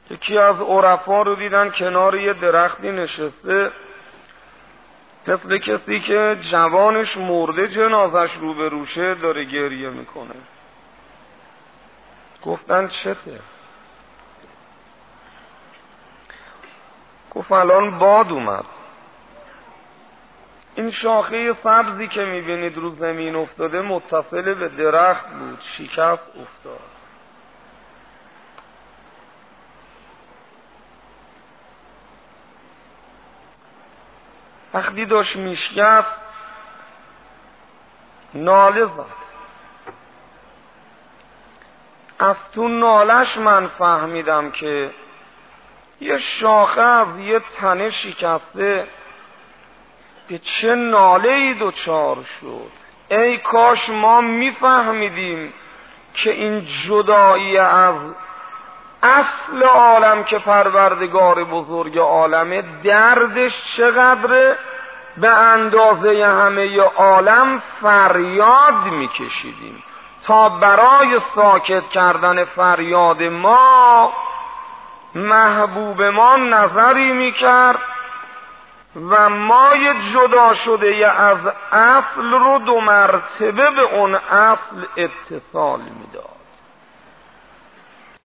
یکی از عرفا رو دیدن کنار یه درختی نشسته، مثل کسی که جوانش مرده جنازش رو به روشه داره گریه میکنه. گفتن چته؟ گفت الان باد اومد، این شاخه سبزی که میبینید رو زمین افتاده متصل به درخت بود، شکست افتاد. وقتی داشت میشکست ناله زد. از تو نالش من فهمیدم که یه شاخه از یه تنه شکسته به چه ناله‌ای دچار شد. ای کاش ما میفهمیدیم که این جدایی از اصل عالم که پروردگار بزرگ عالمه دردش چقدره، به اندازه همه عالم فریاد میکشیدیم تا برای ساکت کردن فریاد ما محبوب ما نظری میکرد و مای جدا شده از اصل رو 2 مرتبه به اون اصل اتصال میداد.